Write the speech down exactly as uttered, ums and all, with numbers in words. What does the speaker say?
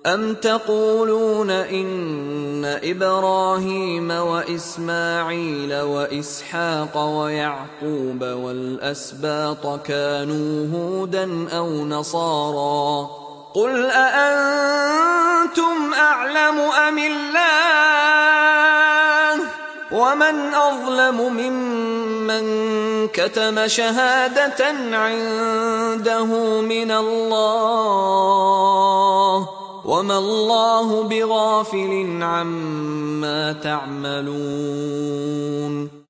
أَمْ تَقُولُونَ إِنَّ إِبْرَاهِيمَ وَإِسْمَاعِيلَ وَإِسْحَاقَ وَيَعْقُوبَ وَالْأَسْبَاطَ كَانُوا هُودًا أَوْ نَصَارَىٰ ۗ قُلْ أَأَنتُمْ أَعْلَمُ أَمِ اللَّهُ ۗ وَمَنْ أَظْلَمُ مِمَّن كَتَمَ شَهَادَةً عِندَهُ مِنَ اللَّهِ ۗ وَمَا اللَّهُ بِغَافِلٍ عَمَّا تَعْمَلُونَ